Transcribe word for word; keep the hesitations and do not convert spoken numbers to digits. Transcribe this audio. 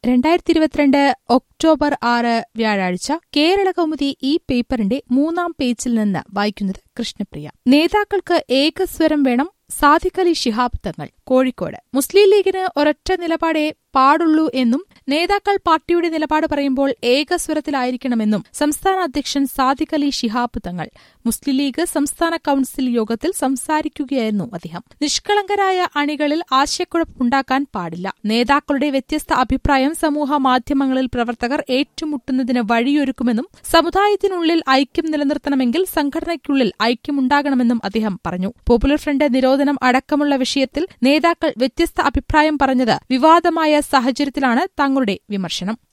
രണ്ടായിരത്തി ഇരുപത്തിരണ്ട് ഒക്ടോബർ ആറ് വ്യാഴാഴ്ച കേരളകൗമുദി ഈ പേപ്പറിന്റെ മൂന്നാം പേജിൽ നിന്ന് വായിക്കുന്നത് കൃഷ്ണപ്രിയ. നേതാക്കൾക്ക് ഏകസ്വരം വേണം, സാദിഖ് അലി ശിഹാബ് തങ്ങൾ. കോഴിക്കോട് മുസ്ലിം ലീഗിന് ഒരൊറ്റ നിലപാടേ പാടുള്ളൂ എന്നും നേതാക്കൾ പാർട്ടിയുടെ നിലപാട് പറയുമ്പോൾ ഏകസ്വരത്തിലായിരിക്കണമെന്നും സംസ്ഥാന അധ്യക്ഷൻ സാദിഖ് അലി ശിഹാബ് തങ്ങൾ മുസ്ലിം ലീഗ് സംസ്ഥാന കൌൺസിൽ യോഗത്തിൽ സംസാരിക്കുകയായിരുന്നു അദ്ദേഹം. നിഷ്കളങ്കരായ അണികളിൽ ആശയക്കുഴപ്പമുണ്ടാക്കാൻ പാടില്ല. നേതാക്കളുടെ വ്യത്യസ്ത അഭിപ്രായം സമൂഹ മാധ്യമങ്ങളിൽ പ്രവർത്തകർ ഏറ്റുമുട്ടുന്നതിന് വഴിയൊരുക്കുമെന്നും സമുദായത്തിനുള്ളിൽ ഐക്യം നിലനിർത്തണമെങ്കിൽ സംഘടനയ്ക്കുള്ളിൽ ഐക്യമുണ്ടാകണമെന്നും അദ്ദേഹം പറഞ്ഞു. പോപ്പുലർ ഫ്രണ്ട് നിരോധനം അടക്കമുള്ള വിഷയത്തിൽ നേതാക്കൾ വ്യത്യസ്ത അഭിപ്രായം പറഞ്ഞത് വിവാദമായ സാഹചര്യത്തിലാണ് തങ്ങളുടെ വിമർശനം.